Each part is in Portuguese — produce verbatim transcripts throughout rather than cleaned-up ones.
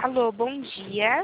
Alô, bom dia.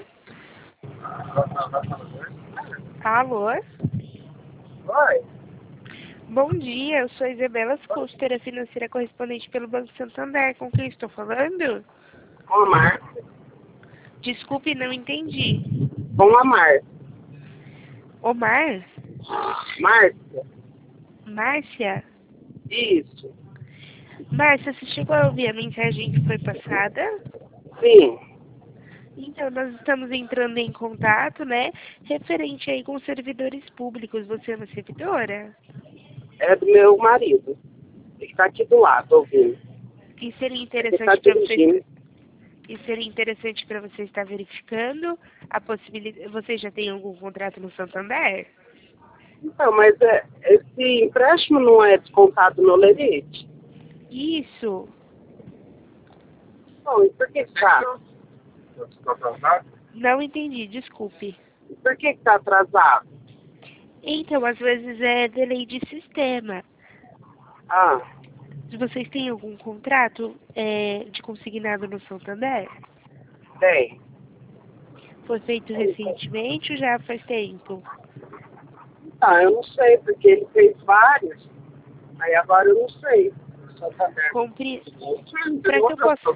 Alô? Oi? Bom dia, eu sou Isabela, consultora financeira correspondente pelo Banco Santander. Com quem estou falando? Com a Márcia. Desculpe, não entendi. Com a Márcia. Omar? Márcia? Márcia? Isso. Márcia, você chegou a ouvir a mensagem que foi passada? Sim. Então, nós estamos entrando em contato, né, referente aí com servidores públicos. Você é uma servidora? É do meu marido. Ele está aqui do lado, ouvindo. E seria Ele está interessante para você, dirigindo. e seria interessante para você estar verificando a possibilidade. Você já tem algum contrato no Santander? Então, mas é, esse empréstimo não é descontado no lerite? Isso. Bom, e por que está? Está atrasado? Não entendi, desculpe. Por que está atrasado? Então, às vezes é delay de sistema. Ah, Vocês têm algum contrato é, de consignado no Santander? tem. Foi feito recentemente ou já faz tempo? Ah, eu não sei, porque ele fez vários. Aí agora eu não sei. Compre... Para que eu possa...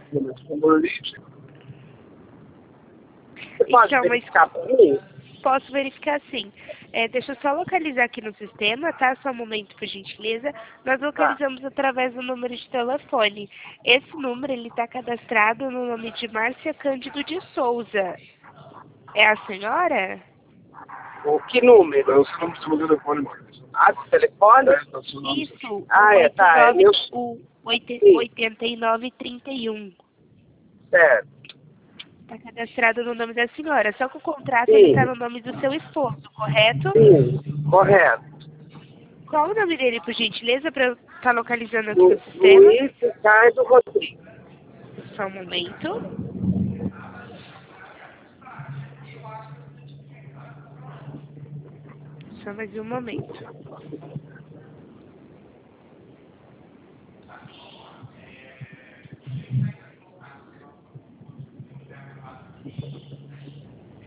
Você pode Então, mas verificar para mim? posso verificar sim. É, deixa eu só localizar aqui no sistema, tá? Só um momento, por gentileza. Nós Tá. localizamos através do número de telefone. Esse número, ele está cadastrado no nome de Márcia Cândido de Souza. É a senhora? O que número? É o seu número de telefone, Márcia. Ah, de telefone? É, tá o seu nome. Isso, Ah, é, tá. É meu... o Sim. oitenta e nove trinta e um. Certo. Está cadastrado no nome da senhora. Só que o contrato ele está Sim. no nome do seu esposo, correto? Sim. Correto. Qual o nome dele, por gentileza, para eu estar localizando aqui Lu, no sistema? Luiz Ricardo Rodrigues. Só um momento. Só mais um momento.